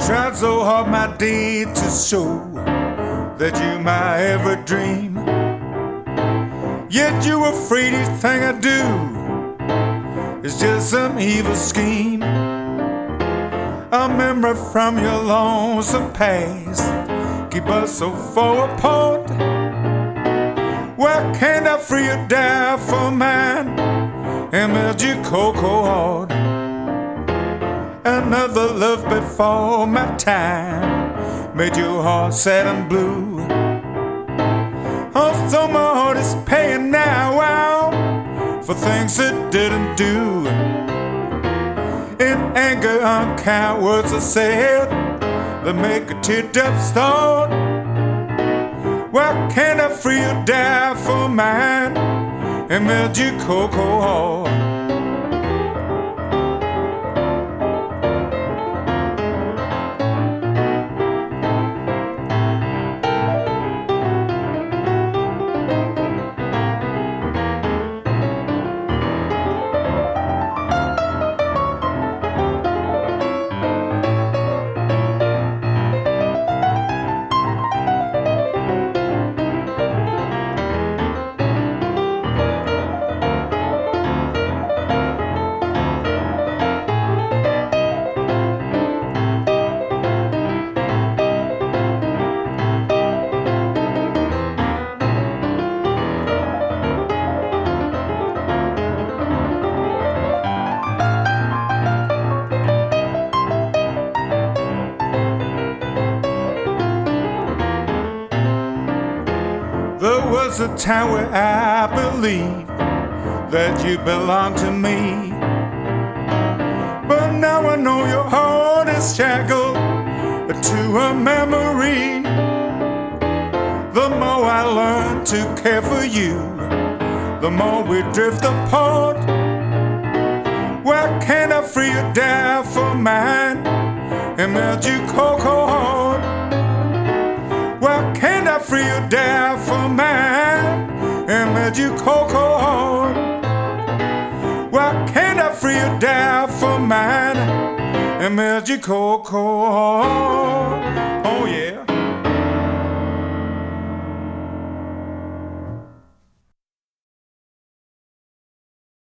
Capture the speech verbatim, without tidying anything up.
tried so hard, my deed, to show that you my every dream. Yet you afraid each thing I do is just some evil scheme. A memory from your lonesome past keep us so far apart. Why can't I free you down for mine and melt your cocoa heart? Another love before my time made your heart sad and blue. Oh, so my heart is paying now, wow, for things it didn't do. In anger, unkind words are said that make a teardrop start. Why can't I free you down for mine and melt your cocoa heart? There was a time where I believed that you belonged to me, but now I know your heart is shackled to a memory. The more I learn to care for you, the more we drift apart. Why can't I free you down for mine and melt your cocoa heart? Why can't I free you down for mine and melt your cocoa heart? Why can't I free you down for mine and melt your cocoa heart? Oh yeah.